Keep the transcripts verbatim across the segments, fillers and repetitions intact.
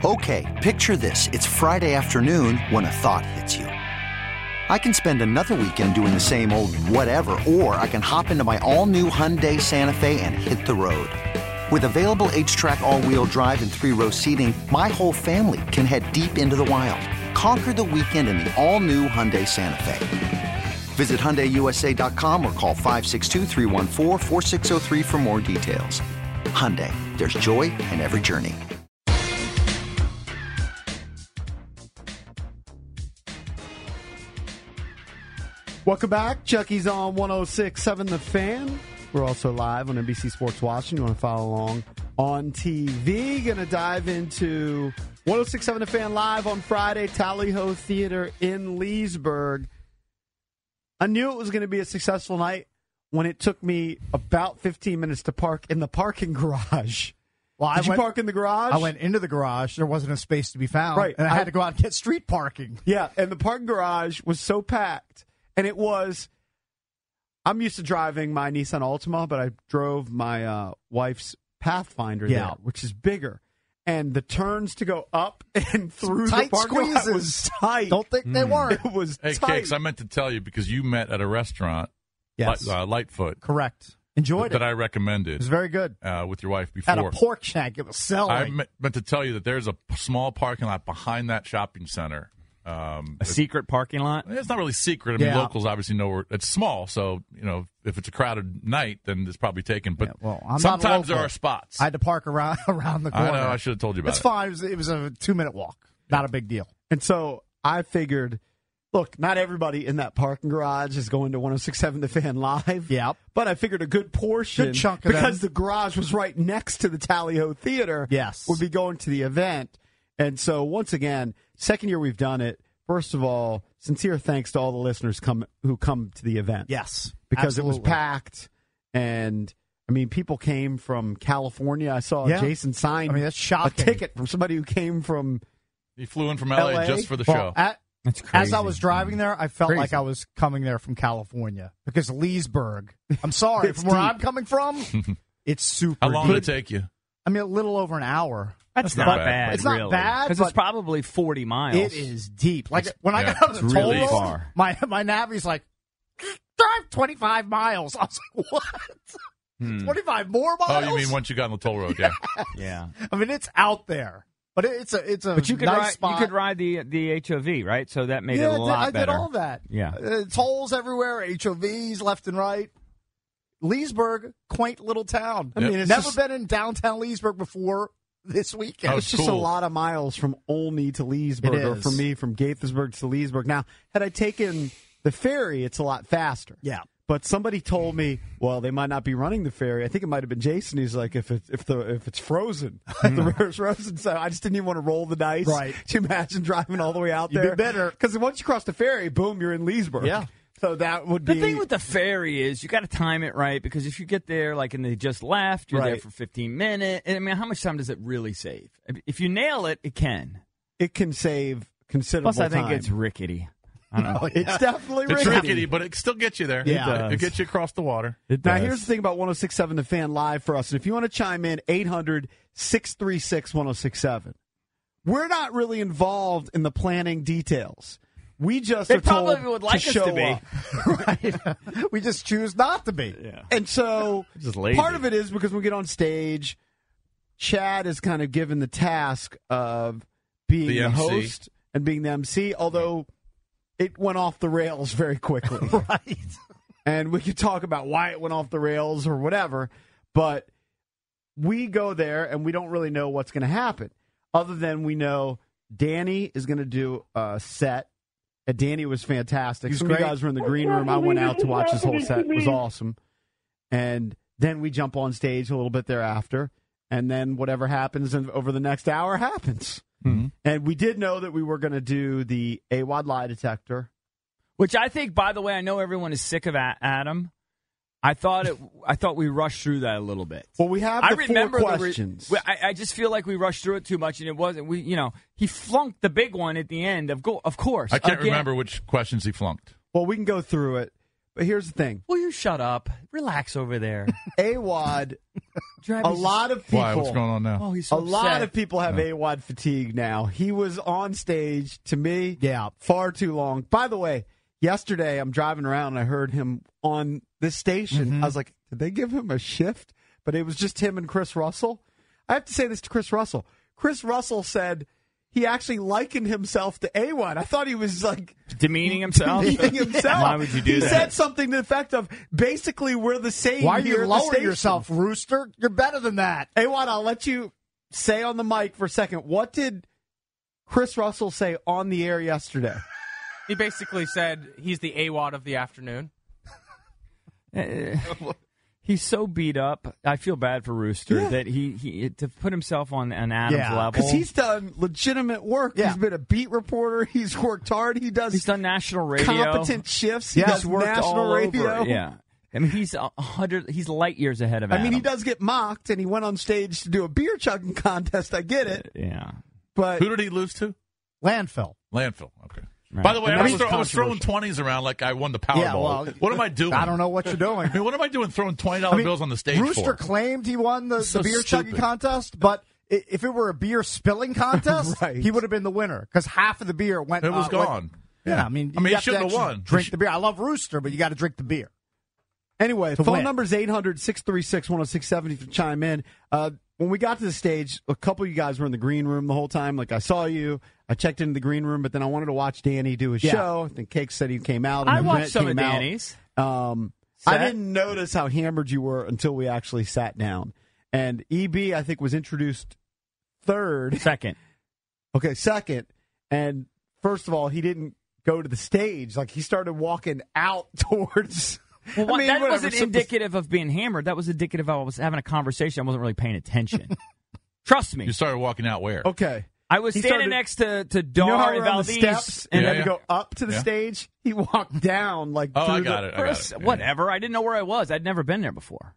Okay, picture this. It's Friday afternoon when a thought hits you. I can spend another weekend doing the same old whatever, or I can hop into my all-new Hyundai Santa Fe and hit the road. With available H-Track all-wheel drive and three-row seating, my whole family can head deep into the wild. Conquer the weekend in the all-new Hyundai Santa Fe. Visit Hyundai U S A dot com or call five six two, three one four, four six zero three for more details. Hyundai, there's joy in every journey. Welcome back. Chucky's on one oh six point seven The Fan. We're also live on N B C Sports Washington. You want to follow along on T V. Going to dive into one oh six point seven The Fan live on Friday, Tally Ho Theater in Leesburg. I knew it was going to be a successful night when it took me about fifteen minutes to park in the parking garage. Well, Did I you went, park in the garage? I went into the garage. There wasn't a space to be found. Right. And I, I had to go out and get street parking. Yeah, and the parking garage was so packed. And it was, I'm used to driving my Nissan Altima, but I drove my uh, wife's Pathfinder Yeah. there, which is bigger. And the turns to go up and through Tight the parking lot squeezes. was tight. Don't think they weren't. It was Hey, tight. Cakes, I meant to tell you because you met at a restaurant, Yes. Light, uh, Lightfoot, Correct. Enjoyed that it. I It recommended was very good. uh, with your wife Had before. a pork shank. It was selling. I me- meant to tell you that there's a p- small parking lot behind that shopping center. Um, A secret parking lot? It's not really secret. I mean, Yeah. locals obviously know where it's small, so you know if it's a crowded night, then it's probably taken. But Yeah, well, I'm not sometimes there local. are spots. I had to park around around the I corner. know. I should have told you about It's it. fine. It was, it was a two-minute walk. Not a big deal. And so I figured, look, not everybody in that parking garage is going to one oh six point seven The Fan live. Yep. But I figured a good portion, Good chunk of because them. the garage was right next to the Tally Ho Theater, Yes. would be going to the event. And so once again, second year we've done it. First of all, sincere thanks to all the listeners come who come to the event. Yes. Because it was absolutely. packed. And, I mean, people came from California. I saw Yeah. Jason sign I mean, that's a shocking. ticket from somebody who came from He flew in from L A, L A? just for the Well, show. at- That's as crazy. I was driving there, I felt Crazy. like I was coming there from California because Leesburg. I'm sorry, It's from where deep. I'm coming from, it's super. How long deep. did it take you? I mean, a little over an hour. That's, That's not not bad. bad. It's not really. bad, Because but- it's probably forty miles. It is deep. Like when I yeah, got out of the it's toll really road, far. my my Navi's like, drive twenty-five miles. I was like, what? Hmm. twenty-five more Oh, miles? you mean once you got on the toll road? Yeah. Yeah. I mean, it's out there, but it, it's a it's a But you could nice ride. spot. You could ride the the H O V, right? So that made yeah, it a I did- lot I did better. all that. Yeah. Uh, tolls everywhere, H O Vs left and right. Leesburg, quaint little town. I Yep. mean, it's never just- been in downtown Leesburg before this weekend. Oh, It's just cool. a lot of miles from Olney to Leesburg, It or is. for me, from Gaithersburg to Leesburg. Now, had I taken the ferry, it's a lot faster. Yeah. But somebody told me, well, they might not be running the ferry. I think it might have been Jason. He's like, if it, if the if it's frozen, if the river's frozen. So I just didn't even want to roll the dice. Right. To imagine driving all the way out You'd be there. better. Because once you cross the ferry, boom, you're in Leesburg. Yeah. So that would The be. thing with the ferry is you got to time it right, because if you get there like and they just left, you're there Right. for fifteen minutes. I mean, how much time does it really save? If you nail it, it can. it can save considerable Plus, I think time. it's rickety. I don't know. It's definitely It's rickety. rickety, but it still gets you there. Yeah. It it, does. gets you across the water. It Now, does. here's the thing about one oh six point seven The Fan live for us. And if you want to chime in, eight hundred, six three six, one oh six seven. We're not really involved in the planning details. We just They are told probably would like to us show to be. up. Right. We just choose not to be. Yeah. And so Just lazy. part of it is because when we get on stage, Chad is kind of given the task of being The the, M C. host and being the M C, although it went off the rails very quickly. Right. And we could talk about why it went off the rails or whatever, but we go there and we don't really know what's going to happen, other than we know Danny is going to do a set. And Danny was fantastic. He's Some of you great. guys were in the green room. I went out to watch his whole set. It was awesome. And then we jump on stage a little bit thereafter, and then whatever happens in, over the next hour happens. Mm-hmm. And we did know that we were going to do the A W O D lie detector. Which I think, by the way, I know everyone is sick of A- Adam. I thought it. I thought we rushed through that a little bit. Well, we have I the remember four the re- questions. we- I, I just feel like we rushed through it too much, and it wasn't. We, you know, he flunked the big one at the end. Of go, of course. I can't Again. remember which questions he flunked. Well, we can go through it, But here's the thing. Will you shut up? Relax over there. A W O D, a lot of people. Why? What's going on now? Oh, he's so a lot upset. of people have A W O D fatigue now. He was on stage, to me, Yeah. far too long. By the way, yesterday I'm driving around and I heard him on this station. Mm-hmm. I was like, did they give him a shift? But it was just him and Chris Russell. I have to say this to Chris Russell. Chris Russell said he actually likened himself to A W O D. I thought he was like Demeaning himself? demeaning himself. Why would you do he that? He said something to the effect of, basically, we're the same. Why are here you at the lowering station. yourself, Rooster? You're better than that. A W O D, I'll let you say on the mic for a second. What did Chris Russell say on the air yesterday? He basically said he's the A W O D of the afternoon. Uh, he's so beat up. I feel bad for Rooster Yeah. that he, he to put himself on an Adams Yeah, level. Because he's done legitimate work. Yeah. He's been a beat reporter. He's worked hard. He does He's done national radio. competent shifts. He He's does worked national all radio. over. Yeah. I mean, he's a hundred. He's light years ahead of I Adam. mean, he does get mocked, and he went on stage to do a beer chugging contest. I get it. Yeah. But Who did he lose to? Landfill. Landfill. Okay. Right. By the way, And I that was, was throw, I was throwing controversial. twenties around like I won the Powerball. Yeah, well, what am I doing? I don't know what you're doing. I mean, what am I doing throwing twenty dollar I mean, bills on the stage Rooster for? claimed he won the, So the beer chugging stupid. contest, but i- if it were a beer spilling contest, Right. he would have been the winner because half of the beer went. It was uh, went- gone. yeah, I mean, I mean, you he have to shouldn't have actually won. Drink He the beer. I love Rooster, but you got to drink the beer. Anyway, To phone win. number is eight hundred, six three six, one oh six seven to chime in. Uh, when we got to the stage, a couple of you guys were in the green room the whole time. Like, I saw you. I checked into the green room, but then I wanted to watch Danny do his Yeah. show. I think Cake said he came out. And I then watched Brent some of came out. Danny's. Um, I Set. didn't notice how hammered you were until we actually sat down. And E B, I think, was introduced third. Second. Okay, second. And first of all, he didn't go to the stage. Like, he started walking out towards. Well, I mean, that whatever, wasn't some- indicative of being hammered. That was indicative of I was having a conversation. I wasn't really paying attention. Trust me. You started walking out where? Okay. I was He standing started- next to, to You Dar know how and we're on the Valdez. steps and and Yeah, then yeah. to go up to the Yeah. stage? He walked down like Oh, through I the- got it. I got Chris, it. Yeah. whatever. I didn't know where I was. I'd never been there before.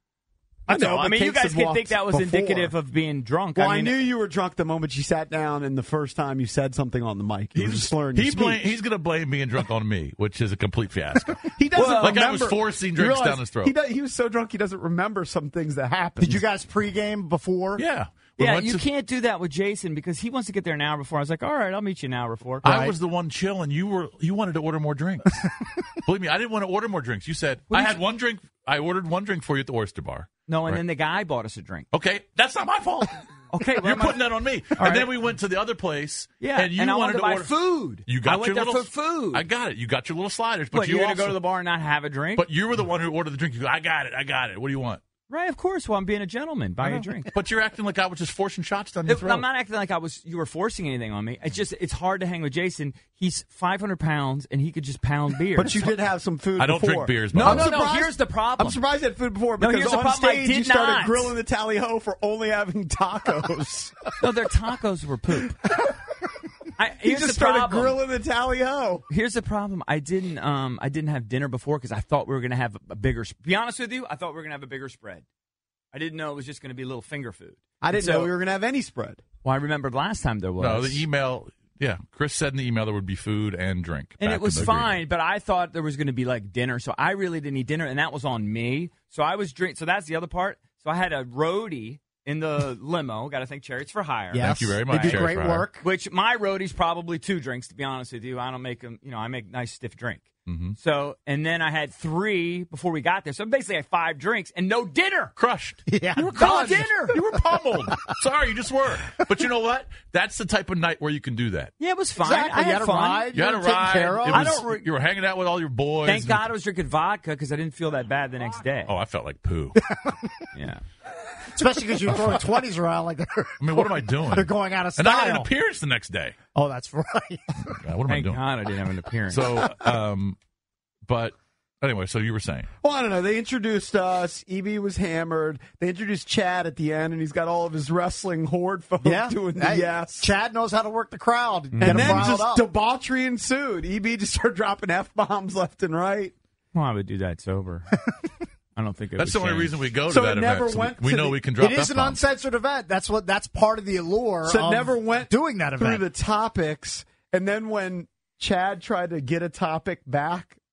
I know, I but mean, you Cakes guys had could walked think that was before. indicative of being drunk. Well, I I, mean, knew you were drunk the moment you sat down, and the first time you said something on the mic. You were just slurring your He speech. blame, he's going to blame being drunk on me, which is a complete fiasco. He doesn't Well, like I remember. was forcing You drinks realize down his throat. He, does, he was so drunk he doesn't remember some things that happened. Did you guys pregame before? yeah. We yeah, went you to- can't do that with Jason because he wants to get there an hour before. I was like, all right, I'll meet you an hour before. I was the one chilling. You were you wanted to order more drinks. Believe me, I didn't want to order more drinks. You said I had one drink. I ordered one drink for you at the Oyster Bar. No, and Right. then the guy bought us a drink. Okay, that's not my fault. Okay, well, You're my- putting that on me. And right. then we went to the other place. Yeah, and you I wanted wanted to buy order food. You got I went your there little for food. I got it. You got your little sliders, but What, you you're also going to go to the bar and not have a drink? But you were the one who ordered the drink. You go, I got it. I got it. What do you want? right, of course. Well, I'm being a gentleman. Buy a drink. But you're acting like I was just forcing shots down your It- throat. I'm not acting like I was. You were forcing anything on me. It's just it's hard to hang with Jason. He's five hundred pounds and he could just pound beer. But you did have some food I don't before. drink beers, No, by I'm no, the way. no. surprised- Here's the problem. I'm surprised you had food before No, because here's the on problem, I stage did you started not. grilling the tally ho for only having tacos. No, their tacos were poop. I, he here's just the started problem. grilling the tally ho. Here's the problem. I didn't. Um, I didn't have dinner before because I thought we were going to have a bigger. Be honest with you, I thought we were going to have a bigger spread. I didn't know it was just going to be a little finger food. I didn't So- know we were going to have any spread. Well, I remembered last time there was. No, the email. Yeah, Chris said in the email there would be food and drink. And back it was in the agreement. fine, but I thought there was going to be like dinner, so I really didn't eat dinner, and that was on me. So I was drink. So that's the other part. So I had a roadie in the limo. Got to thank Chariots for Hire. Yes. Thank you very much, They do Sheriff great Fryer. work. Which my roadie's probably two drinks. To be honest with you, I don't make them. You know, I make nice stiff drink. Mm-hmm. So and then I had three before we got there. So basically, I had five drinks and no dinner. Crushed. Yeah, You were done. called dinner. You were pummeled. Sorry, you just were. But you know what? That's the type of night where you can do that. Yeah, it was fine. Exactly. I You had, had a fun. ride. You had a were taken ride. care of. It I was- don't re- you were hanging out with all your boys. Thank and- God I was drinking vodka because I didn't feel that bad the next day. Oh, I felt like poo. Yeah. Especially because you were throwing twenties around like they're, I mean, what am I doing? they're going out of And I had an style. appearance the next day. Oh, that's right. God, what am I Thank doing? God I didn't have an appearance. So, um, but anyway, so you were saying. Well, I don't know. They introduced us. E B was hammered. They introduced Chad at the end, and he's got all of his wrestling horde folk Yeah. doing the Hey, yes. Chad knows how to work the crowd. Get and them then riled just up. debauchery ensued. E B just started dropping F-bombs left and right. well, I would do that sober. I don't think it That's the would only change. reation we go to So that it never event. So went we to know the- we can drop It is an F-bombs. uncensored event. That's what. That's part of the allure. So it of never went doing that through event. the topics. And then when Chad tried to get a topic back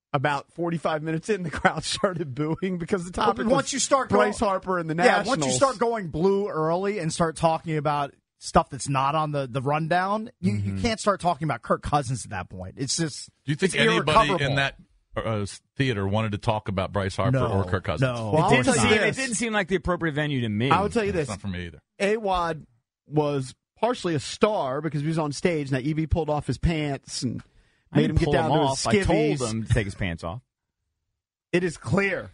about forty-five minutes in, the crowd started booing because the topic Well, once was you start Bryce going, Harper and the yeah, Nationals. once you start going blue early and start talking about stuff that's not on the, the rundown, you, Mm-hmm. you can't start talking about Kirk Cousins at that point. It's just Do you think it's anybody irrecoverable. in that uh, theater wanted to talk about Bryce Harper No, or Kirk Cousins? no. Well, I'll It didn't, tell you seem, it this. didn't seem like the appropriate venue to me. I would tell you That's this. not for me either. A-Wad was partially a star because he was on stage. Now, Evie pulled off his pants and I made didn't him get pull down him to off. his I skivvies. told him to take his pants off. It is clear.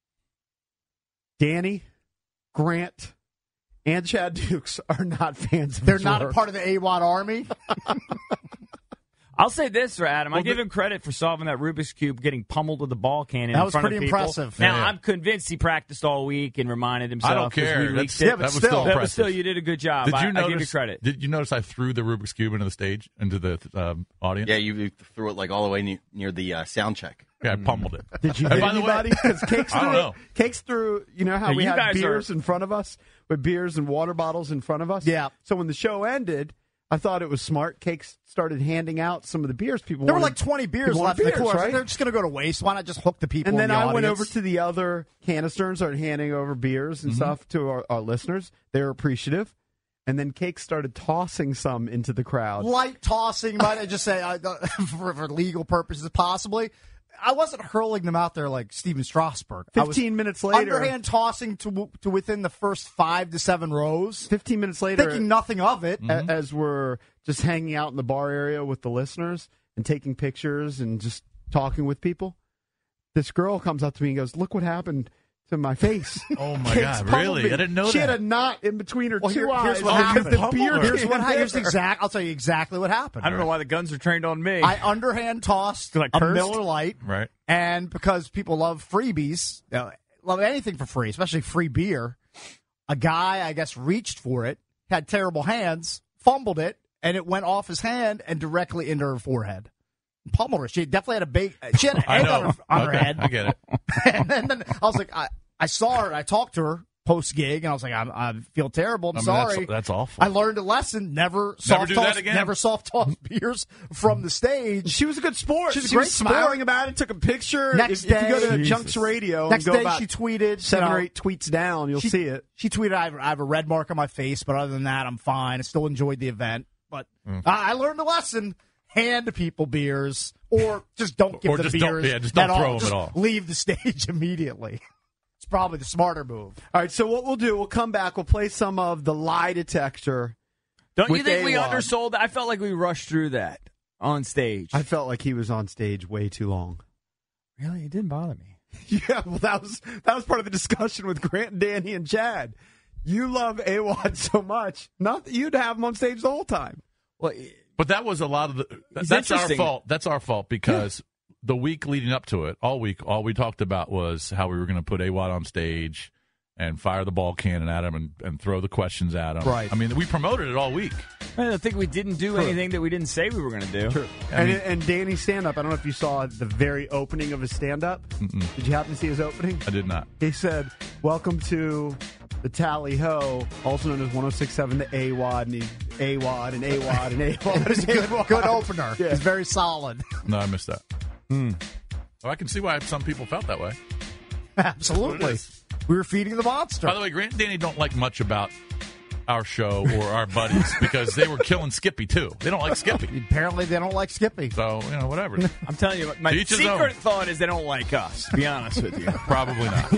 Danny, Grant, and Chad Dukes are not fans of They're his not work. a part of the A W O D army. I'll say this for Adam. I Well, give the- him credit for solving that Rubik's Cube, getting pummeled with the ball cannon. That in was front pretty of people. impressive. Now Yeah, yeah. I'm convinced he practiced all week and reminded himself. I don't 'cause care. we That's, leaked it. Yeah, but that was still. still But impressive. still, you did a good job. Did you I, notice? I give you credit. Did you notice I threw the Rubik's Cube into the stage, into the um, audience? Yeah, you threw it like all the way ne- near the uh, sound check. Yeah, I pummeled it. Did you And hit by the way- anybody? Because Cakes I threw, don't know. Cakes threw, you know how Yeah, we you had guys beers are- in front of us with beers and water bottles in front of us? Yeah. So when the show ended, I thought it was smart. Cakes started handing out some of the beers people There were wanted. like twenty beers people left wanted in the beers, course. right? They're just going to go to waste. Why not just hook the people And in then the I went audience? over to the other canister and started handing over beers and stuff to our, our listeners. They were appreciative. And then Cake started tossing some into the crowd. light tossing, might I just say, uh, for, for legal purposes, possibly. I wasn't hurling them out there like Steven Strasburg. I was Fifteen minutes later, underhand tossing to to within the first five to seven rows, fifteen minutes later, thinking nothing of it. a- as we're just hanging out in the bar area with the listeners and taking pictures and just talking with people, this girl comes up to me and goes, "Look what happened to my face." Oh my Cakes God! pummeled Really? me. I didn't know she that. had a knot in between her Well, two here- eyes. here's what because happened. the beer Pummeled her. Here's what came here's there. exact. I'll tell you exactly what happened. I don't know why the guns are trained on me. I underhand tossed Like a cursed? Miller Lite, Right. and because people love freebies, uh, love anything for free, especially free beer. A guy, I guess, reached for it, had terrible hands, fumbled it, and it went off his hand and directly into her forehead. Pummeled her. She definitely had a big. She had an I egg know. on her, on her Okay, head. I get it. and then, then I was like, I, I saw her. And I talked to her post gig, and I was like, I, I feel terrible. I'm I mean, sorry. That's, that's awful. I learned a lesson. Never soft do toss, that again. Never soft toss beers from the stage. She was a good sport. She's a she great was smiling sport. about it, took a picture. Next if, if you go day- to Jesus. Junks Radio Next and go day, about she tweeted seven you know, or eight tweets down, you'll she, see it. She tweeted, I have, I have a red mark on my face, but other than that, I'm fine. I still enjoyed the event. But Mm. I, I learned a lesson. Hand people beers, or just don't give Or them just don't- beers. yeah, just don't at throw all. 'em Just at all. Leave the stage immediately. It's probably the smarter move. All right, so what we'll do, we'll come back, we'll play some of the lie detector. Don't you with think we A W O D. undersold that? I felt like we rushed through that on stage. I felt like he was on stage way too long. really? It didn't bother me. Yeah, well, that was that was part of the discussion with Grant, and Danny, and Chad. You love A W O D so much, not that you'd have him on stage the whole time. Well, But that was a lot of the. He's That's our interesting. fault. That's our fault because the week leading up to it, all week, all we talked about was how we were going to put A W O D on stage and fire the ball cannon at him and, and throw the questions at him. Right. I mean, we promoted it all week. I think we didn't do anything that we didn't say we were going to do. And, and Danny's stand-up, I don't know if you saw the very opening of his stand-up. Did you happen to see his opening? I did not. He said, "Welcome to the Tally Ho, also known as one oh six point seven, the A W O D, and he, A W O D, and A W O D, and A W O D. It was a good, good opener. Yeah. It's very solid. No, I missed that. Oh, I can see why some people felt that way. Absolutely. We were feeding the monster. By the way, Grant and Danny don't like much about our show or our buddies because they were killing Skippy too. They don't like Skippy. Apparently, they don't like Skippy. So, you know, whatever. I'm telling you, my To each his secret own. thought is they don't like us, to be honest with you. Probably not.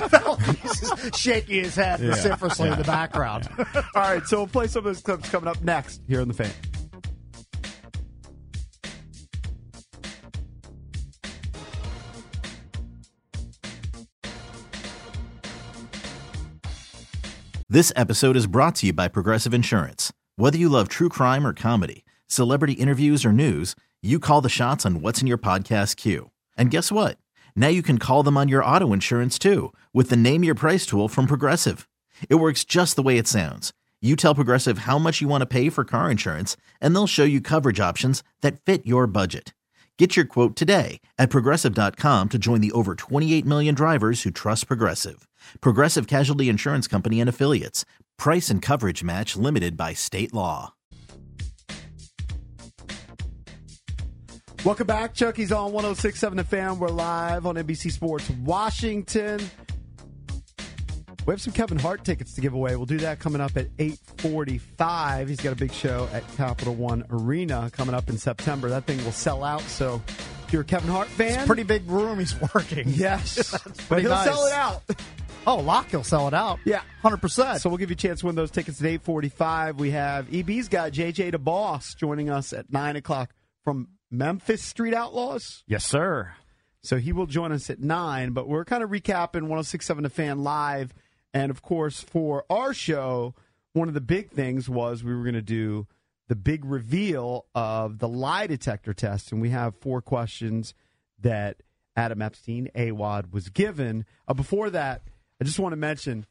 He's just shaking his head vociferously in the background. All right, so we'll play some of those clips coming up next here on The Fan. This episode is brought to you by Progressive Insurance. Whether you love true crime or comedy, celebrity interviews or news, you call the shots on what's in your podcast queue. And guess what? Now you can call them on your auto insurance too with the Name Your Price tool from Progressive. It works just the way it sounds. You tell Progressive how much you want to pay for car insurance, and they'll show you coverage options that fit your budget. Get your quote today at Progressive dot com to join the over twenty-eight million drivers who trust Progressive. Progressive Casualty Insurance Company and Affiliates. Price and coverage match limited by state law. Welcome back. Chucky's on one oh six point seven The Fan. We're live on N B C Sports Washington. We have some Kevin Hart tickets to give away. We'll do that coming up at eight forty-five. He's got a big show at Capital One Arena coming up in September. That thing will sell out, so if you're a Kevin Hart fan... It's a pretty big room he's working. Yes. That's But he'll nice. sell it out. Oh, Locke, he'll sell it out. Yeah. one hundred percent. So we'll give you a chance to win those tickets at eight forty-five. We have E B's guy, J J DeBoss, joining us at nine o'clock from Memphis Street Outlaws. Yes, sir. So he will join us at nine, but we're kind of recapping one oh six point seven The Fan live. And, of course, for our show, one of the big things was we were going to do the big reveal of the lie detector test. And we have four questions that Adam Epstein, A W O D, was given. Uh, before that, I just want to mention,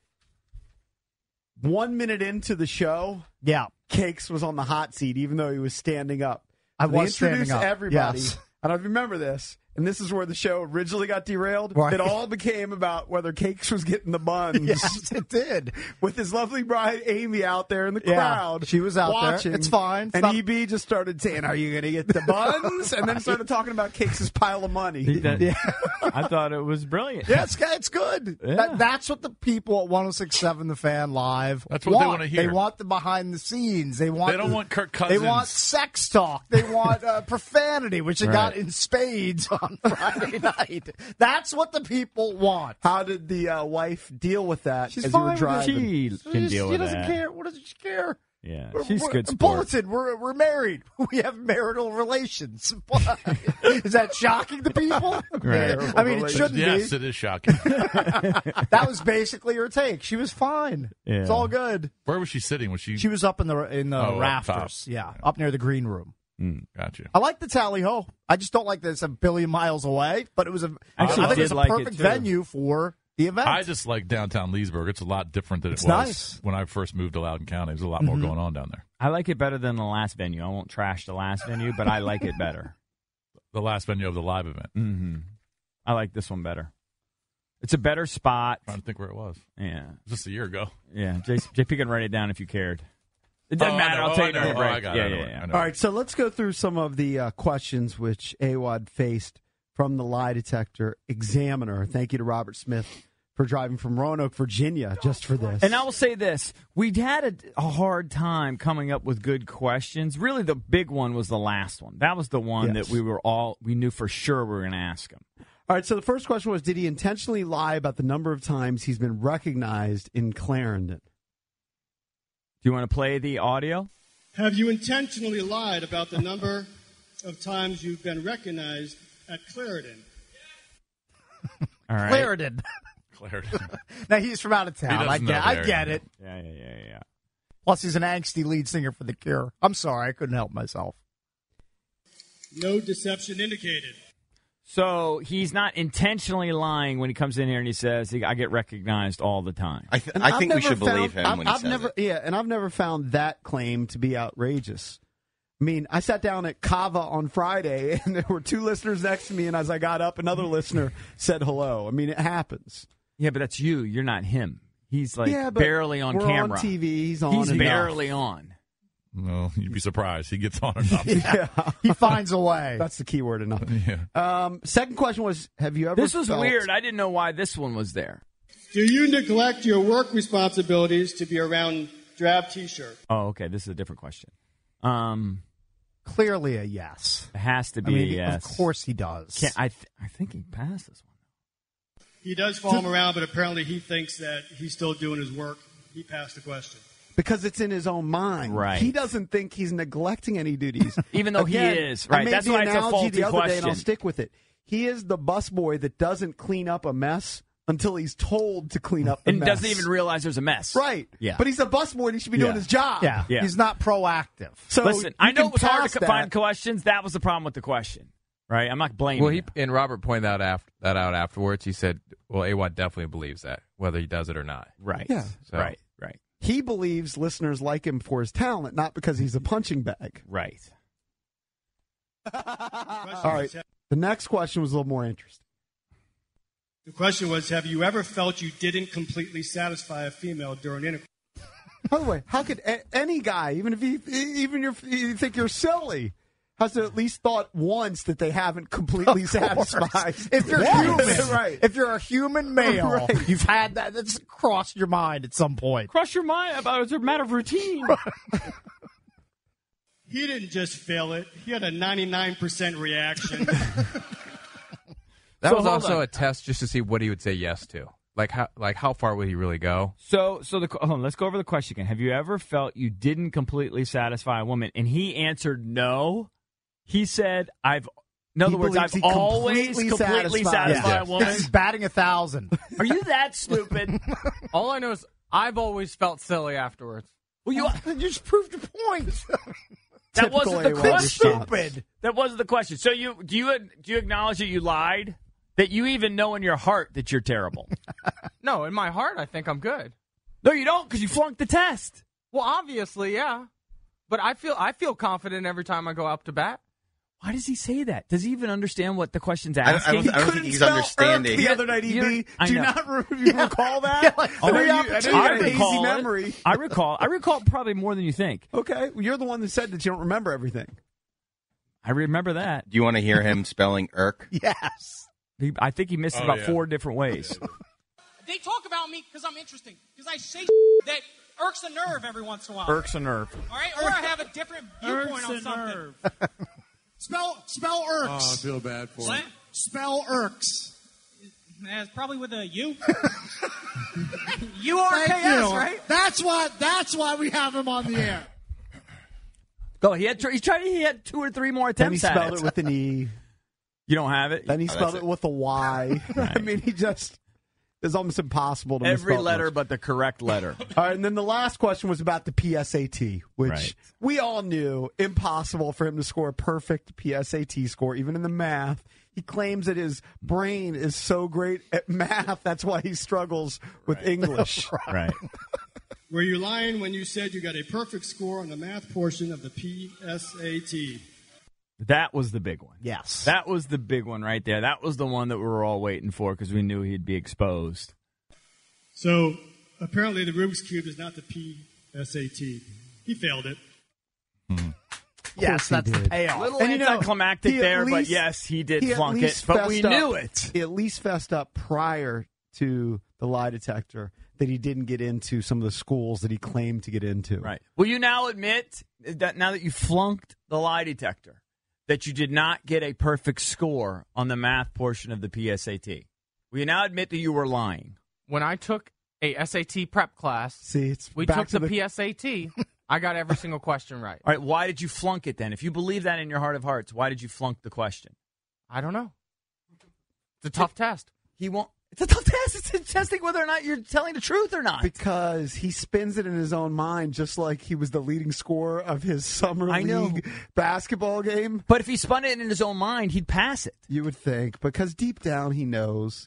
one minute into the show, Yeah. Cakes was on the hot seat, even though he was standing up. I So they was standing introduced up. everybody. Yes. And I remember this. And this is where the show originally got derailed. Right. It all became about whether Cakes was getting the buns. Yes, it did. With his lovely bride, Amy, out there in the Yeah, crowd. she was out there. watching. It's fine. It's and not- E B just started saying, are you going to get the buns? And then started talking about Cakes' pile of money. That- I thought it was brilliant. Yeah, it's, it's good. Yeah. That, that's what the people at one oh six point seven The Fan Live That's what they wanna hear. They want the behind the scenes. They want They don't the- want Kirk They Cousins. want sex talk. They want uh, profanity, which they got Right. in spades on Friday night. That's what the people want. How did the uh, wife deal with that She's as you were fine with it. driving? She can She, deal she with doesn't that. care. What does she care? Yeah, We're- she's we're- good sport. Bulletin, we're, we're married. We have marital relations. What? Is that shocking to people? Right. I mean, it shouldn't Yes, be. it is shocking. That was basically her take. She was fine. Yeah. It's all good. Where was she sitting? Was she? She was up in the in the Oh, up rafters. top. Yeah, up near the green room. Mm. Gotcha. I like the tally ho. I just don't like that it's a billion miles away, but it was a. Actually, I think did it's a like it, perfect too. venue for the event. I just like downtown Leesburg. It's a lot different than it It's was nice. when I first moved to Loudoun County. There's a lot more Mhm. going on down there. I like it better than the last venue. I won't trash the last venue, but I like it better. The last venue of the live event. Mm-hmm. I like this one better. It's a better spot. trying to think where it was. Yeah, Just a year ago. yeah. J- J P can write it down if you cared. It doesn't Oh, I matter. know. I'll Oh, tell I you know. during the Oh, break. I got it. yeah, I know yeah, it. yeah. I know. All right, so let's go through some of the uh, questions which A W O D faced from the lie detector examiner. Thank you to Robert Smith for driving from Roanoke, Virginia, just for this. And I will say this. We had a, a hard time coming up with good questions. Really, the big one was the last one. That was the one Yes. that we were all, we knew for sure we were going to ask him. All right, so the first question was, did he intentionally lie about the number of times he's been recognized in Clarendon? Do you want to play the audio? Have you intentionally lied about the number of times you've been recognized at Clarendon? All right. Clarendon. Clarendon. Now he's from out of town. doesn't I know get, I Clarendon. get it. Yeah, yeah, yeah, yeah. Plus, he's an angsty lead singer for The Cure. I'm sorry, I couldn't help myself. No deception indicated. So he's not intentionally lying when he comes in here and he says, I get recognized all the time. I, th- And I I've think we never should believe found- him I've, when he I've says never, it. Yeah, and I've never found that claim to be outrageous. I mean, I sat down at Kava on Friday, and there were two listeners next to me, and as I got up, another listener said hello. I mean, it happens. Yeah, but that's you. You're not him. He's like yeah, but barely on we're camera. on T V. He's on. He's enough. barely on. No, you'd be surprised. He gets on enough. Yeah, He finds a way. that's the key word. Enough. Yeah. Um, second question was: have you ever? This was felt- weird. I didn't know why this one was there. Do you neglect your work responsibilities to be around drab T-shirt? Oh, okay. This is a different question. Um, Clearly a yes. it has to I be mean, a yes. of course he does. Can't, I th- I think he passed this one. He does follow him around, but apparently he thinks that he's still doing his work. He passed the question. Because it's in his own mind. Right. He doesn't think he's neglecting any duties. Even though he Again, is. I Right. made That's the why it's a analogy faulty the other day, and I'll question. stick with it. He is the busboy that doesn't clean up a mess until he's told to clean up the And mess. doesn't even realize there's a mess. Right. Yeah. But he's a busboy and he should be doing Yeah. his job. Yeah. Yeah. He's not proactive. So Listen, you I know can it was hard pass to that. find questions. That was the problem with the question. Right? I'm not blaming Well, he you. and Robert pointed that out, that out afterwards. He said, "Well, A W O D definitely believes that, whether he does it or not." Right. Yeah. So, Right. Right. He believes listeners like him for his talent, not because he's a punching bag. Right. All right. The next question was a little more interesting. The question was, have you ever felt you didn't completely satisfy a female during intercourse? By the way, how could a- any guy, even if you, even if you think you're silly, has at least thought once that they haven't completely satisfied. If you're Yes. human, right. if you're a human male, Right. you've had that. That's crossed your mind at some point. Cross your mind about it's a matter of routine. He didn't just fail it. He had a ninety-nine percent reaction. That So was hold also on. a test just to see what he would say yes to. Like how like how far would he really go? So, so the hold on, let's go over the question again. Have you ever felt you didn't completely satisfy a woman? And he answered no. He said, "I've." In other He words, believes I've he always completely completely satisfied. satisfied Yeah. a woman. He's batting a thousand. Are you that stupid? All I know is I've always felt silly afterwards. Well, you You just proved your point. that Typical wasn't the A one question. response. Stupid. That wasn't the question. So you do you do you acknowledge that you lied? That you even know in your heart that you're terrible? No, in my heart, I think I'm good. No, you don't, because you flunked the test. Well, obviously, yeah. But I feel I feel confident every time I go up to bat. Why does he say that? Does he even understand what the question's I don't, I asking? don't, I don't think he's understanding. the other night, You- E B. I Do you know. not re- you recall that? like I know three you, I know you opportunities. got I a hazy recall it. memory. I recall. I recall probably more than you think. Okay, well, you're the one that said that you don't remember everything. I remember that. Do you want to hear him spelling irk? Yes. He, I think he missed it Oh, about yeah. four different ways. They talk about me because I'm interesting. Because I say that irks a nerve every once in a while. Irks a nerve. All right? Or I have a different viewpoint on something. Spell spell irks. Oh, I feel bad for What? him. Spell irks. Yeah, it's probably with a U. U R K S, right? That's why. That's why we have him on the air. Go. He had. He tried. He had two or three more Then he attempts at spelled it. it with an E. You don't have it. Then he Oh, spelled that's it it. with a Y. I mean, he just. It's almost impossible to Every misspell letter those. but the correct letter. All right, and then the last question was about the P S A T, which Right. we all knew impossible for him to score a perfect P S A T score, even in the math. He claims that his brain is so great at math, that's why he struggles with English. Right. Were you lying when you said you got a perfect score on the math portion of the P S A T? That was the big one. Yes. That was the big one right there. That was the one that we were all waiting for because we knew he'd be exposed. So apparently the Rubik's Cube is not the P S A T. He failed it. Yes, he that's the did. payoff. Little And you know, anticlimactic he at there, but least- yes, he did he at flunk it. least But we fessed knew up- it. He at least fessed up prior to the lie detector that he didn't get into some of the schools that he claimed to get into. Right. Will you now admit that now that you flunked the lie detector, that you did not get a perfect score on the math portion of the P S A T? Will you now admit that you were lying? When I took a S A T prep class, See, it's we back took to the, P S A T. I got every single question right. All right, why did you flunk it then? If you believe that in your heart of hearts, why did you flunk the question? I don't know. It's a tough test. He won't. It's a tough test. It's testing whether or not you're telling the truth or not. Because he spins it in his own mind, just like he was the leading scorer of his summer I know. league basketball game. But if he spun it in his own mind, he'd pass it. You would think, because deep down he knows.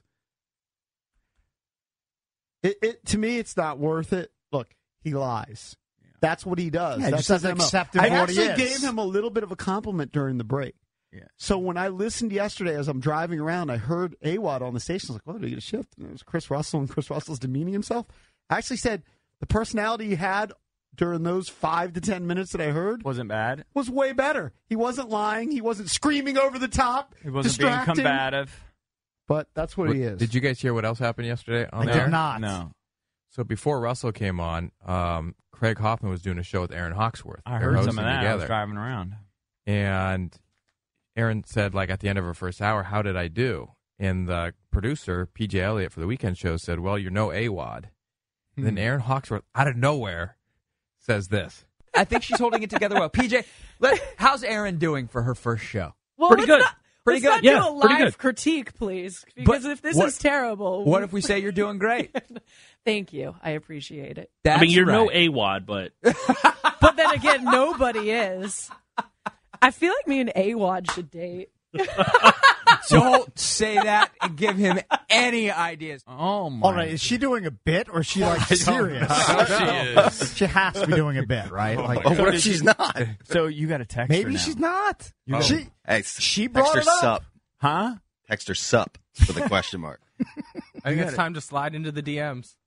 It, it to me, it's not worth it. Look, he lies. That's what he does. Yeah, he That's just doesn't his M O. accept him I for what he actually is. gave him a little bit of a compliment during the break. Yeah. So when I listened yesterday as I'm driving around, I heard A W O D on the station. I was like, "Well, did he get a shift?" And it was Chris Russell, and Chris Russell's demeaning himself. I actually said the personality he had during those five to ten minutes that I heard Wasn't bad. was way better. He wasn't lying. He wasn't screaming over the top. He wasn't being distracting. combative. But that's what, What- he is. Did you guys hear what else happened yesterday on I there? did not. No. So before Russell came on, um, Craig Hoffman was doing a show with Aaron Hawksworth. I They were heard some of hosting that. I was together. driving around. And Aaron said, like, at the end of her first hour, how did I do? And the producer, P J Elliott, for the weekend show said, well, you're no A W O D. Hmm. Then Aaron Hawksworth, out of nowhere, says this. I think she's holding it together well. P J, let, how's Erin doing for her first show? Well, pretty let's good. Not, pretty let's good. not do a live critique, please, because if this what- is terrible, What if we say you're doing great? Thank you. I appreciate it. That's I mean, you're no right. A W O D, but But then again, nobody is. I feel like me and A W O D should date. Don't say that and give him any ideas. Oh my! All right, is she doing a bit or is she like serious? know. She is. She has to be doing a bit, right? Oh, Like, my What if she's not? So you got a text her maybe now. she's not. You Oh. got- She Hey, she text brought her it up. sup. Huh? Text her sup for the question mark. I think it's time to slide into the D Ms.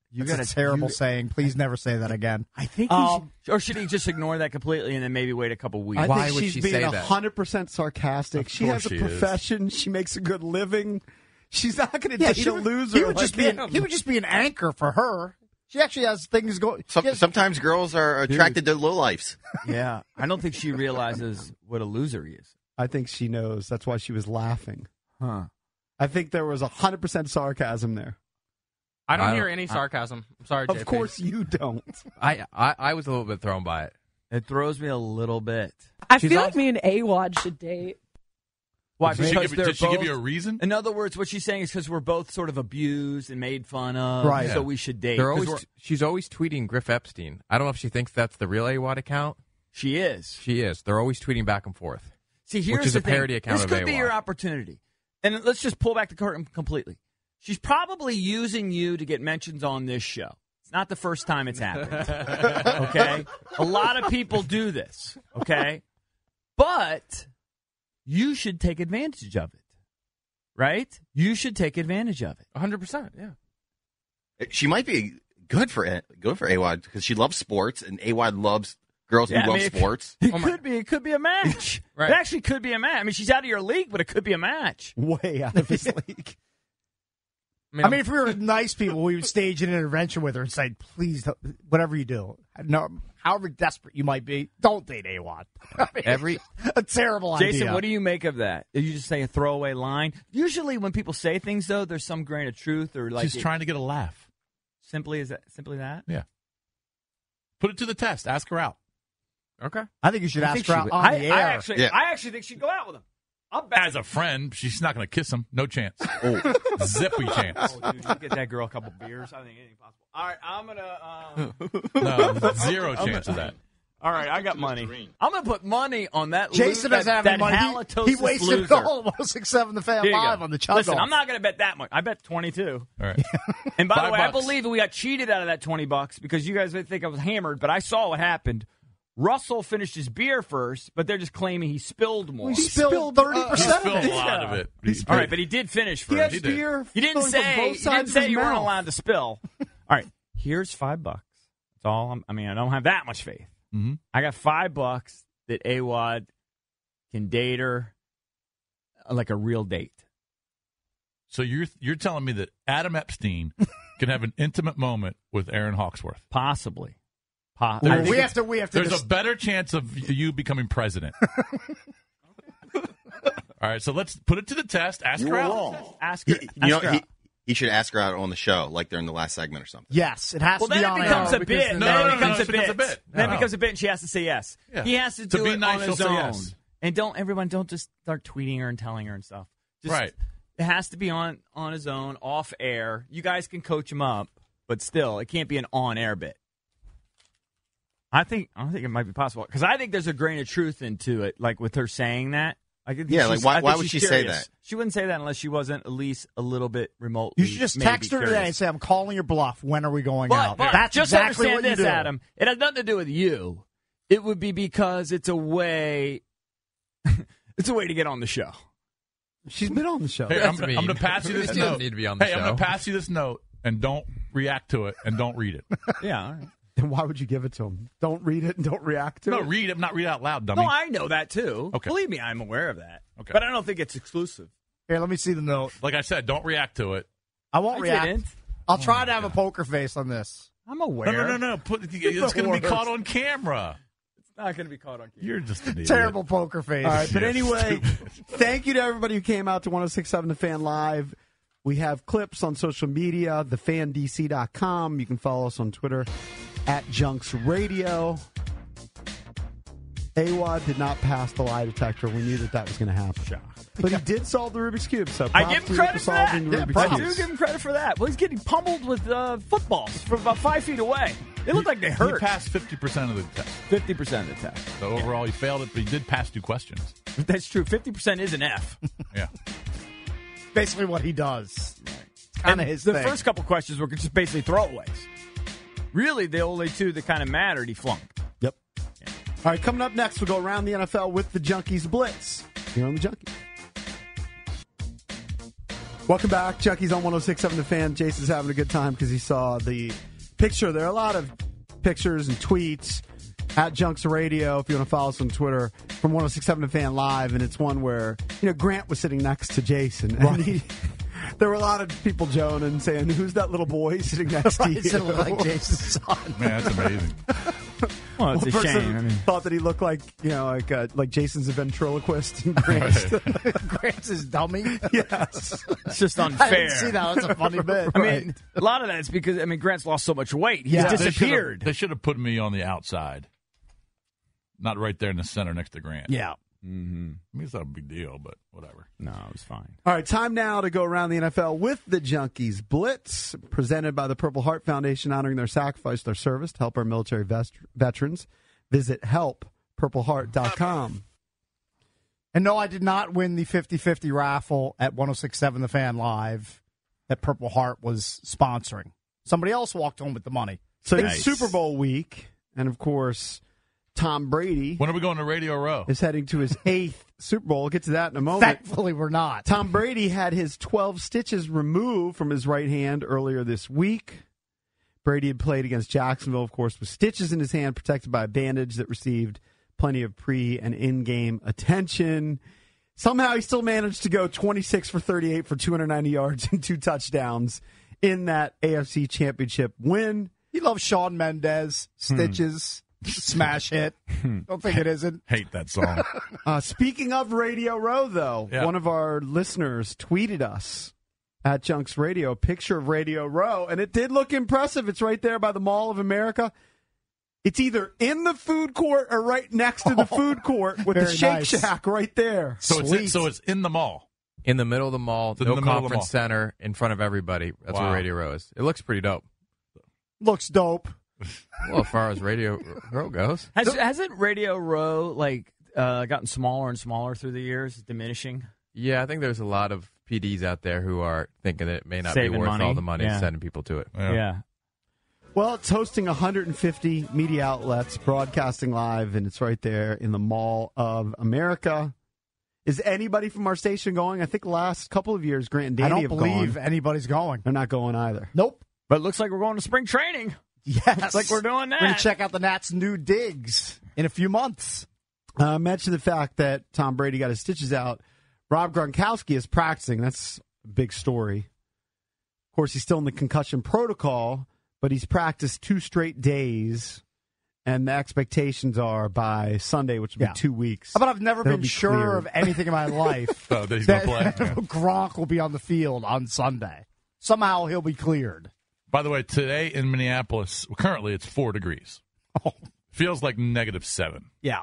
You got a terrible you, saying. Please never say that again. I think, um, should, or should he just ignore that completely and then maybe wait a couple weeks? I Why think would she's she being say one that? hundred percent sarcastic. Of She has a she profession. Is. She makes a good living. She's not going to yeah, date a would, loser. He would, like just be an, he would just be an anchor for her. She actually has things going. Some, has, sometimes girls are attracted Dude. to lowlifes. Yeah, I don't think she realizes what a loser he is. I think she knows. That's why she was laughing. Huh. I think there was one hundred percent sarcasm there. I don't I hear don't- any sarcasm. I'm sorry, Of J P. course you don't. I, I I was a little bit thrown by it. It throws me a little bit. I She's feel also- like me and A W O D should date. Why? Did she, Because give, they're did she give both- you a reason? In other words, what she's saying is because we're both sort of abused and made fun of, Right. so Yeah. we should date. They're 'Cause always we're- she's always tweeting Griff Epstein. I don't know if she thinks that's the real A W O D account. She is. She is. They're always tweeting back and forth. See, here's which is the a parody thing. account This of could A be W O D. your opportunity. And let's just pull back the curtain completely. She's probably using you to get mentions on this show. It's not the first time it's happened. Okay? A lot of people do this. Okay? But you should take advantage of it. Right? You should take advantage of it. one hundred percent, yeah. She might be good for it, good for A W O D because she loves sports, and A W O D loves girls Yeah, I who love mean, it- sports. It could be. It could be a match. Right. It actually could be a match. I mean, she's out of your league, but it could be a match. Way out of his league. I mean, I mean, if we were nice people, we would stage an intervention with her and say, please, don't- whatever you do, no, however desperate you might be, don't date A W O D. I mean, every a terrible idea. Jason, what do you make of that? Did you just say a throwaway line? Usually, when people say things, though, there's some grain of truth or like She's it- trying to get a laugh. Simply is that simply that? Yeah. Put it to the test. Ask her out. okay. I think you should I ask think her she out would- on I, the air. I actually, Yeah. I actually think she'd go out with him. I'm back. As a friend, she's not going to kiss him. No chance. Oh. Zippy chance. Oh, dude, you get that girl a couple beers. I think anything possible. All right, I'm gonna. Um, No, zero chance of that. all right, I got money. I'm gonna put money on that. Jason lo- doesn't have that, any money. that He, he halitosis wasted loser. it all at six seven the fan Here you live go. on the chug Listen, off. I'm not going to bet that much. I bet twenty-two. All right. And by Five the way, bucks. I believe we got cheated out of that twenty bucks because you guys would think I was hammered, but I saw what happened. Russell finished his beer first, but they're just claiming he spilled more. He spilled thirty He percent spilled of a it. lot of it. All right, but he did finish first. He had He did. beer. You didn't flowing from say both you sides didn't of say his you weren't mouth. allowed to spill. All right, here's five bucks. That's all. I'm, I mean, I don't have that much faith. Mm-hmm. I got five bucks that A W O D can date her uh, like a real date. So you're you're telling me that Adam Epstein can have an intimate moment with Aaron Hawksworth? Possibly. Po- Well, I think we it's- have to. We have to. There's dis- a better chance of you becoming president. All right, so let's put it to the test. Ask You her were out. wrong. Ask her. He, ask you know, her he, out. he should ask her out on the show, like during the last segment or something. yes, it has Well, to be then on it becomes air a because bit. then- No, Then no, it no, becomes no, a it becomes bit. a bit. Then it No. becomes a bit, and she has to say yes. Yeah. He has to To do be it nice, on she'll his say own. yes. And don't everyone don't just start tweeting her and telling her and stuff. Just, Right. It has to be on on his own, off air. You guys can coach him up, but still, it can't be an on air bit. I think I think it might be possible because I think there's a grain of truth into it, like with her saying that. I think Yeah, she's- like, why- I think why would she's she say curious. that? She wouldn't say that unless she wasn't at least a little bit remotely. You should just maybe text her today curious. and say, "I'm calling your bluff. When are we going But, out?" but That's just exactly understand what you this, do. Adam. It has nothing to do with you. It would be because it's a way. It's a way to get on the show. She's been on the show. Hey, I'm, That's mean. I'm going to pass you this She doesn't note. need to be on the hey, I'm show. going to pass you this note, and don't react to it, and don't read it. Yeah. All right. Then why would you give it to him? Don't read it and don't react to No, it. read it, not read it out loud, dummy. No, I know that too. Okay. Believe me, I'm aware of that. Okay. But I don't think it's exclusive. Here, let me see the note. Like I said, don't react to it. I won't I react. didn't. I'll try to have a poker face on this. I'm aware. No, no, no, no. Put, it's going to be worst. caught on camera. It's not going to be caught on camera. You're just an idiot. Terrible poker face. All right, but Yeah, anyway, stupid. thank you to everybody who came out to one oh six point seven The Fan Live. We have clips on social media, the fan d c dot com. You can follow us on Twitter at Junks Radio. A W O D did not pass the lie detector. We knew that that was going to happen. But he did solve the Rubik's Cube, so I props give to him you credit for for that. solving the Yeah, Rubik's I Cube. do give him credit for that. Well, he's getting pummeled with uh, footballs from about five feet away. They look like they He hurt. passed fifty percent of the test. fifty percent of the test. So overall, he failed it, but he did pass two questions. That's true. fifty percent is an F. Yeah. Basically what he does. Kind of And his the thing. first couple questions were just basically throwaways. Really, the only two that kind of mattered, he flunked. Yep. All right, coming up next, we'll go around the N F L with the Junkies Blitz here on the Junkies. Welcome back. Chucky's on one oh six point seven The Fan. Jason's having a good time because he saw the picture. There are a lot of pictures and tweets at Junks Radio, if you want to follow us on Twitter, from one oh six point seven The Fan Live. And it's one where, you know, Grant was sitting next to Jason. And Right. he, there were a lot of people joning and saying, who's that little boy sitting next Right, to you? it looked like Jason's son. Man, that's amazing. Well, it's One a person shame. I mean, thought that he looked like, you know, like uh, like Jason's a ventriloquist. And Grant's, Grant's his dummy. yes. it's just I unfair. didn't see that. That's a funny bit. I mean, a lot of that is because I mean Grant's lost so much weight. He's Yeah. disappeared. They should have put me on the outside, not right there in the center next to Grant. Yeah. Mm-hmm. I mean, it's not a big deal, but whatever. No, it was fine. All right, time now to go around the N F L with the Junkies Blitz, presented by the Purple Heart Foundation, honoring their sacrifice, their service to help our military vest- veterans. Visit help purple heart dot com. And no, I did not win the fifty-fifty raffle at one oh six point seven The Fan Live that Purple Heart was sponsoring. Somebody else walked home with the money. So Nice. it's Super Bowl week, and of course, Tom Brady When are we going to Radio Row? is heading to his eighth Super Bowl. We'll get to that in a moment. Thankfully, we're not. Tom Brady had his twelve stitches removed from his right hand earlier this week. Brady had played against Jacksonville, of course, with stitches in his hand, protected by a bandage that received plenty of pre- and in-game attention. Somehow he still managed to go twenty-six for thirty-eight for two hundred ninety yards and two touchdowns in that A F C Championship win. He loves Shawn Mendes, Stitches, smash hit. Don't think it isn't. Hate that song. Uh, speaking of Radio Row, though, Yeah. one of our listeners tweeted us at Junks Radio a picture of Radio Row, and it did look impressive. It's right there by the Mall of America. It's either in the food court or right next to the food court with the Very Shake nice. Shack right there. So it's in, Sweet. so it's in the mall. In the middle of the mall, It's in no the middle of the conference mall. center, in front of everybody. That's Wow. where Radio Row is. It looks pretty dope. Looks dope. Well, as far as Radio Row goes. Has, hasn't Radio Row like uh, gotten smaller and smaller through the years, diminishing? Yeah, I think there's a lot of P Ds out there who are thinking that it may not Saving be worth money. all the money Yeah. sending people to it. Yeah. Well, it's hosting one hundred fifty media outlets, broadcasting live, and it's right there in the Mall of America. Is anybody from our station going? I think the last couple of years, Grant and Danny I don't have believe gone. anybody's going. They're not going either. Nope. But it looks like we're going to spring training. Yes. Looks like we're doing that. We're going to check out the Nats' new digs in a few months. Uh, I mentioned the fact that Tom Brady got his stitches out. Rob Gronkowski is practicing. That's a big story. Of course, he's still in the concussion protocol, but he's practiced two straight days, and the expectations are by Sunday, which will Yeah. be two weeks. But I've never That'll been be sure cleared. of anything in my life. Oh, that he's that going to play? Yeah. Gronk will be on the field on Sunday. Somehow he'll be cleared. By the way, today in Minneapolis, currently it's four degrees. Oh. Feels like negative seven. Yeah.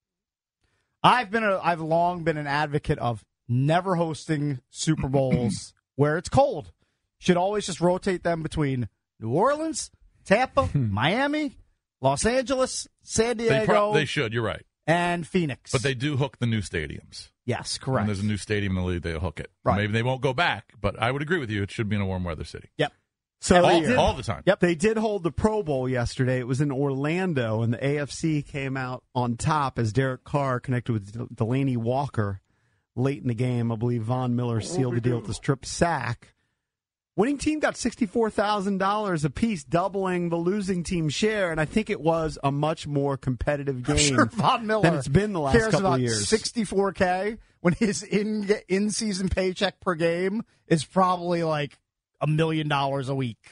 I've been a, I've long been an advocate of never hosting Super Bowls where it's cold. Should always just rotate them between New Orleans, Tampa, Miami, Los Angeles, San Diego, They, pro- they should, you're right. and Phoenix. But they do hook the new stadiums. Yes, When correct. there's a new stadium in the league, they'll hook it. Right. Maybe they won't go back, but I would agree with you. It should be in a warm weather city. Yep. So all, they did, all the time. Yep, they did hold the Pro Bowl yesterday. It was in Orlando, and the A F C came out on top as Derek Carr connected with Delaney Walker late in the game. I believe Von Miller sealed the deal with the strip sack. Winning team got sixty-four thousand dollars apiece, doubling the losing team's share, and I think it was a much more competitive game I'm sure Von Miller than it's been the last cares couple about of years. sixty-four K when his in in season paycheck per game is probably like a million dollars a week.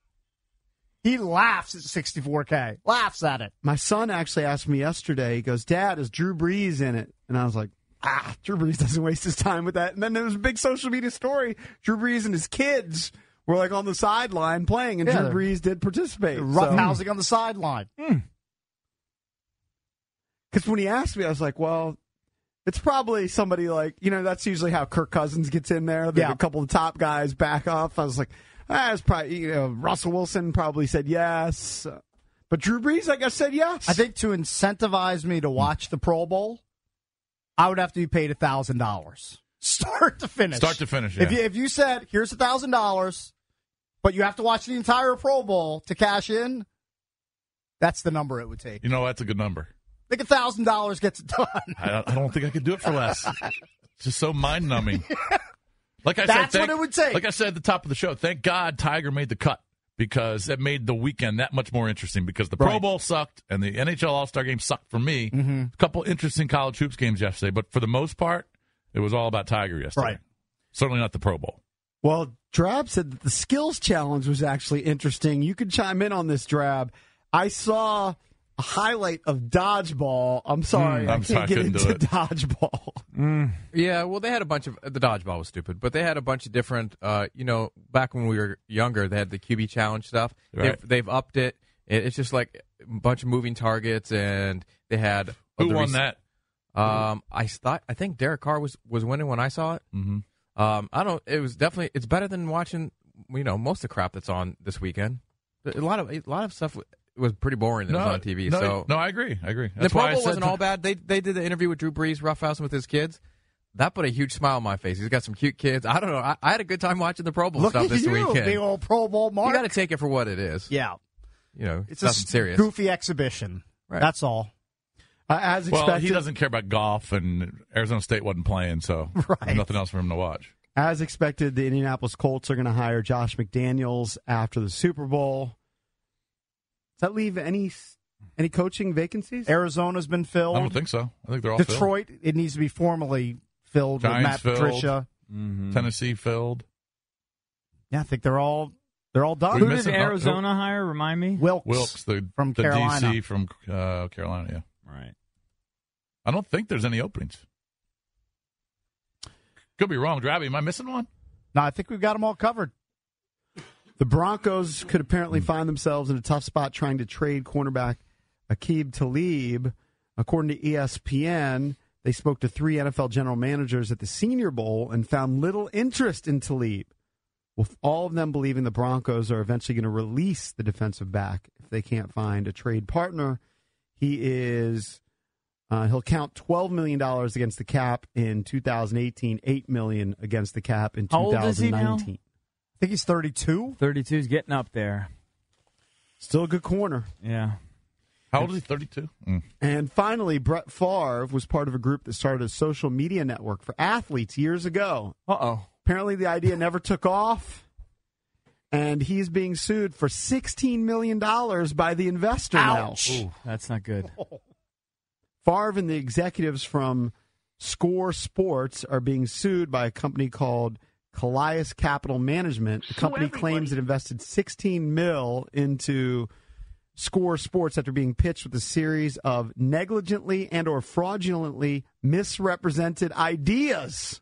He laughs at sixty-four K. Laughs at it. My son actually asked me yesterday, he goes, Dad, is Drew Brees in it? And I was like, ah, Drew Brees doesn't waste his time with that. And then there was a big social media story. Drew Brees and his kids were like on the sideline playing, and Yeah, Drew they're- Brees did participate. Roughhousing on the sideline. Because when he asked me, I was like, well, it's probably somebody like, you know, that's usually how Kirk Cousins gets in there. Like Yeah. a couple of top guys back off. I was like, ah, it's probably, you know, Russell Wilson probably said yes. But Drew Brees, I guess, said yes. I think to incentivize me to watch the Pro Bowl, I would have to be paid one thousand dollars. Start to finish. Start to finish, If yeah. you, if you said, here's one thousand dollars, but you have to watch the entire Pro Bowl to cash in, that's the number it would take. You know, that's a good number. I think one thousand dollars gets it done. I don't, I don't think I could do it for less. It's just so mind numbing. Like I That's said, thank, what it would take. Like I said at the top of the show, thank God Tiger made the cut because it made the weekend that much more interesting because the Pro Right. Bowl sucked and the N H L All-Star Game sucked for me. Mm-hmm. A couple interesting college hoops games yesterday, but for the most part, it was all about Tiger yesterday. Right. Certainly not the Pro Bowl. Well, Drab said that the skills challenge was actually interesting. You could chime in on this, Drab. I saw a highlight of dodgeball. I'm sorry, Mm, I I'm can't sorry, I get couldn't into do it. dodgeball. Mm. Yeah, well, they had a bunch of the dodgeball was stupid, but they had a bunch of different. Uh, you know, back when we were younger, they had the Q B challenge stuff. Right. They've, they've upped it. it. It's just like a bunch of moving targets, and they had Who the won rec- that? Um, I thought I think Derek Carr was, was winning when I saw it. Mm-hmm. Um, I don't. It was definitely. It's better than watching. You know, most of the crap that's on this weekend. A lot of a lot of stuff was pretty boring that No, was on T V. no, so no, I agree. I agree. the That's Pro why I Bowl said wasn't all bad. They they did the interview with Drew Brees, roughhousing with his kids. That put a huge smile on my face. He's got some cute kids. I don't know. I, I had a good time watching the Pro Bowl Look stuff at this you, weekend. big old Pro Bowl mark. You got to take it for what it is. Yeah. You know, It's it's a nothing serious. goofy exhibition. Right. That's all. Uh, as Well, expected, he doesn't care about golf, and Arizona State wasn't playing, so there's nothing else for him to watch. As expected, the Indianapolis Colts are going to hire Josh McDaniels after the Super Bowl. Does that leave any any coaching vacancies? Arizona's been filled. I don't think so. I think they're all Detroit, it needs to be formally filled filled. with Matt Giants filled. Patricia. Mm-hmm. Tennessee filled. Yeah, I think they're all they're all done. Who did Arizona hire? Remind me. Wilkes. Wilkes, the, from the Carolina. D C from uh, Carolina, yeah. Right. I don't think there's any openings. Could be wrong. Drabby, am I missing one? No, I think we've got them all covered. The Broncos could apparently find themselves in a tough spot trying to trade cornerback Aqib Talib. According to E S P N, they spoke to three N F L general managers at the Senior Bowl and found little interest in Talib, with all of them believing the Broncos are eventually going to release the defensive back if they can't find a trade partner. He is uh, he'll count twelve million dollars against the cap in two thousand eighteen, eight million dollars against the cap in How old is he twenty now? nineteen. I think he's thirty-two. thirty-two is getting up there. Still a good corner. Yeah. How old is he? thirty-two? Mm. And finally, Brett Favre was part of a group that started a social media network for athletes years ago. Uh-oh. Apparently, the idea never took off, and he's being sued for sixteen million dollars by the investor Ouch. now. Ooh, that's not good. Favre and the executives from Score Sports are being sued by a company called Callias Capital Management. The company claims it invested sixteen mil into Score Sports after being pitched with a series of negligently and or fraudulently misrepresented ideas.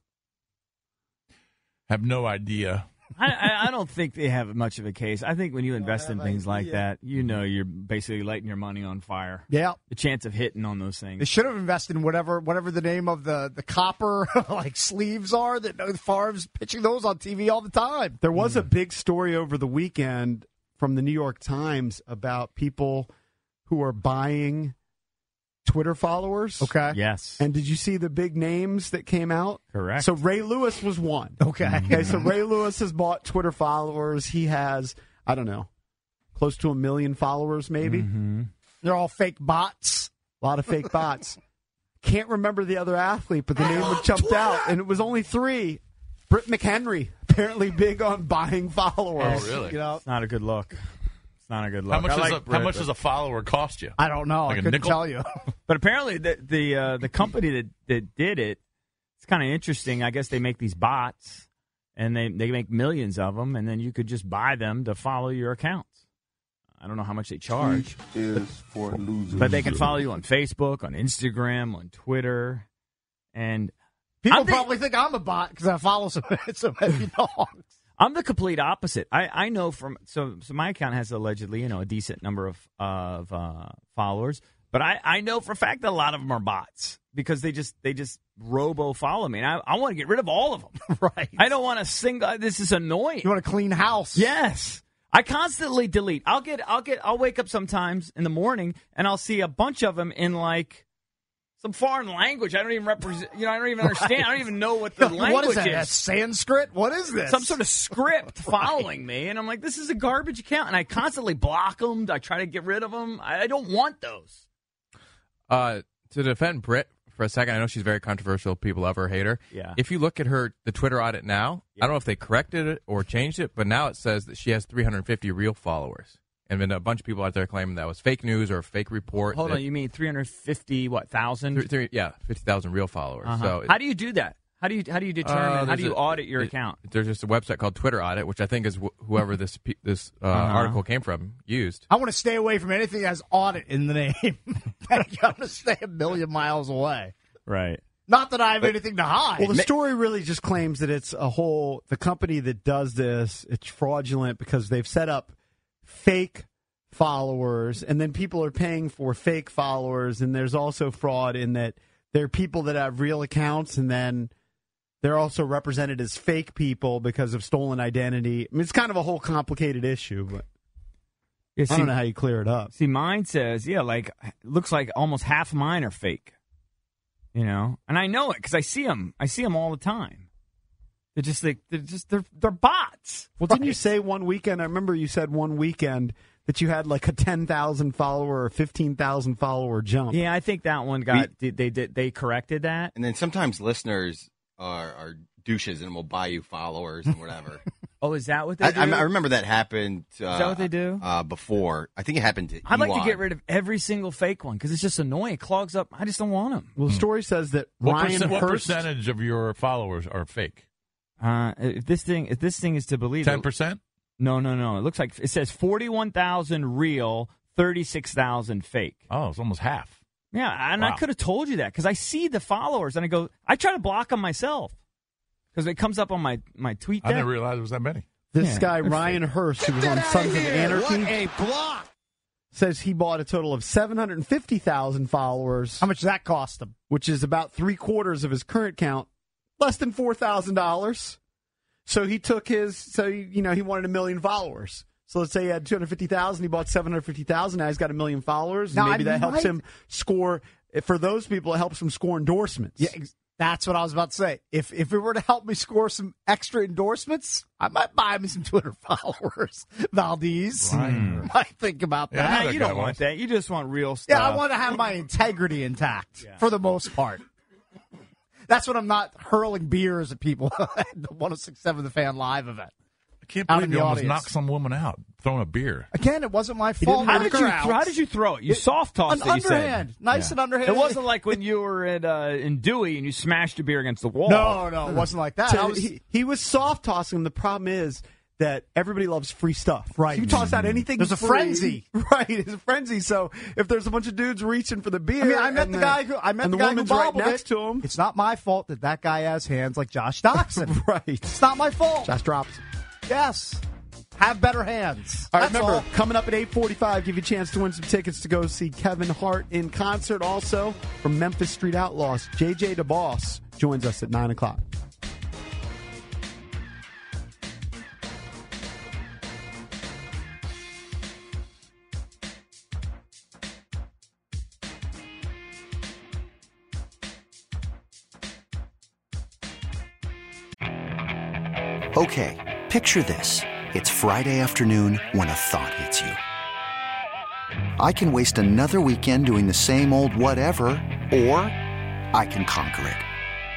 Have no idea. I, I, I don't think they have much of a case. I think when you invest in things like that, you know you're basically lighting your money on fire. Yeah. The chance of hitting on those things. They should have invested in whatever whatever the name of the, the copper like sleeves are that Favre's pitching those on T V all the time. There was a big story over the weekend from the New York Times about people who are buying Twitter followers. Okay. Yes. And did you see the big names that came out? Correct. So Ray Lewis was one. Okay. Okay, so Ray Lewis has bought Twitter followers. He has, I don't know, close to a million followers maybe. Mm-hmm. They're all fake bots. A lot of fake bots. Can't remember the other athlete, but the name would jumped out, and it was only three. Britt McHenry, apparently big on buying followers. Oh, really? You know, It's not a good look. It's not a good look. How much, I does, like a, how Brett, much but- does a follower cost you? I don't know. Like I a couldn't nickel? tell you. But apparently, the the uh, the company that, that did it, it's kind of interesting. I guess they make these bots, and they they make millions of them, and then you could just buy them to follow your accounts. I don't know how much they charge, is for losers. but they can follow you on Facebook, on Instagram, on Twitter, and People I'm the- probably think I'm a bot because I follow some some heavy dogs. I'm the complete opposite. I, I know from so so my account has allegedly you know a decent number of of uh, followers, but I, I know for a fact that a lot of them are bots because they just they just robo follow me, and I, I want to get rid of all of them. Right. I don't want to single. This is annoying. You want to clean house? Yes. I constantly delete. I'll get I'll get I'll wake up sometimes in the morning and I'll see a bunch of them in like some foreign language. I don't even represent. You know, I don't even understand. I don't even know what the language What is that? is. That's Sanskrit? What is this? Some sort of script following me, and I'm like, this is a garbage account, and I constantly block them. I try to get rid of them. I, I don't want those. Uh, to defend Britt, for a second. I know she's very controversial. People love her, hate her. Yeah. If you look at her, the Twitter audit now, I don't know if they corrected it or changed it, but now it says that she has three hundred fifty real followers. And then a bunch of people out there claiming that was fake news or a fake report. Hold that, on, you mean three hundred fifty, what, thousand? Three, three, yeah, fifty thousand real followers. Uh-huh. So How do you do that? How do you how do you determine? Uh, how there's do you a- audit your it- account? There's just a website called Twitter Audit, which I think is wh- whoever this pe- this uh, Uh-huh. article came from used. I want to stay away from anything that has audit in the name. I'm going to stay a million miles away. Right. Not that I have anything to hide. Well, the story really just claims that it's a whole, the company that does this, it's fraudulent because they've set up fake followers, and then people are paying for fake followers, and there's also fraud in that there are people that have real accounts, and then they're also represented as fake people because of stolen identity. I mean, it's kind of a whole complicated issue, but Yeah, I see- don't know how you clear it up. See, mine says, yeah, like, looks like almost half mine are fake. You know? And I know it because I see them. I see them all the time. They're just like, they're just, they're, they're bots. Well, didn't you say one weekend, I remember you said one weekend that you had like a ten thousand follower or fifteen thousand follower jump. Yeah, I think that one got, they, they did, they corrected that. And then sometimes listeners are, are douches and will buy you followers and whatever. Oh, is that what they I, do? I, I remember that happened. Uh, Is that what they do? Uh, before, I think it happened to. I'd like to Elon. get rid of every single fake one because it's just annoying. It clogs up. I just don't want them. Well, the story says that What, Ryan percent, what Hurst. percentage of your followers are fake? Uh, if this thing, if this thing is to believe, Ten percent? No, no, no. It looks like it says forty-one thousand real, thirty-six thousand fake. Oh, it's almost half. Yeah, and I Wow. could have told you that because I see the followers and I go, I try to block them myself because it comes up on my my tweet. I deck. didn't realize it was that many. This Yeah, guy, they're Ryan Hurst, who was on Sons of Anarchy, a block. says he bought a total of seven hundred fifty thousand followers, How much does that cost him? which is about three quarters of his current count, less than four thousand dollars. So he took his, so, you know, he wanted a million followers. So let's say he had two hundred fifty thousand, he bought seven hundred fifty thousand, now he's got a million followers, and Now, maybe I that helps might- him score, for those people, it helps him score endorsements. Yeah, ex- that's what I was about to say. If if it were to help me score some extra endorsements, I might buy me some Twitter followers. Valdez, Right. might think about Yeah, I that. know Nah, that you guy don't want once. that. You just want real stuff. Yeah, I want to have my integrity intact for the most part. That's when I'm not hurling beers at people at the one oh six point seven The Fan Live event. I can't Out believe in you the almost audience. knocked some woman out throwing a beer. Again, it wasn't my fault. How Knock did her you? out. How did you throw it? You soft tossed An it. You said. underhand, nice and underhand. It wasn't like when you were at uh, in Dewey and you smashed your beer against the wall. No, no, it wasn't like that. So I was, he, he was soft tossing him. The problem is that everybody loves free stuff. Right. You toss out anything. There's a free- frenzy. Right. It's a frenzy. So if there's a bunch of dudes reaching for the beer, I mean, I met and the guy who I met and the, the guy who woman's right bobbled next it. to him. It's not my fault that that guy has hands like Josh Doxson. Right. It's not my fault. Josh drops. Yes. Have better hands. All right, That's remember, all. coming up at eight forty-five, give you a chance to win some tickets to go see Kevin Hart in concert. Also, from Memphis Street Outlaws, J J DeBoss joins us at nine o'clock. Okay, picture this. It's Friday afternoon when a thought hits you. I can waste another weekend doing the same old whatever, or I can conquer it.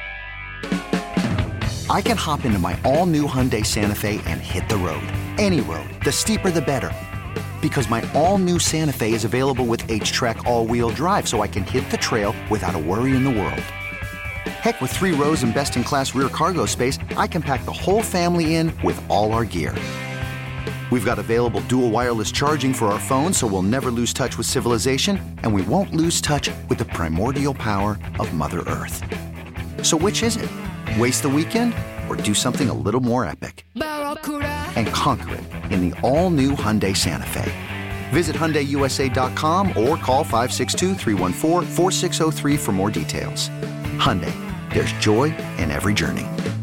I can hop into my all-new Hyundai Santa Fe and hit the road. Any road. The steeper, the better. Because my all-new Santa Fe is available with H-Track all-wheel drive, so I can hit the trail without a worry in the world. Heck, with three rows and best-in-class rear cargo space, I can pack the whole family in with all our gear. We've got available dual wireless charging for our phones, so we'll never lose touch with civilization, and we won't lose touch with the primordial power of Mother Earth. So which is it? Waste the weekend or do something a little more epic? And conquer it in the all-new Hyundai Santa Fe. Visit Hyundai U S A dot com or call five six two, three one four, four six zero three for more details. Hyundai, there's joy in every journey.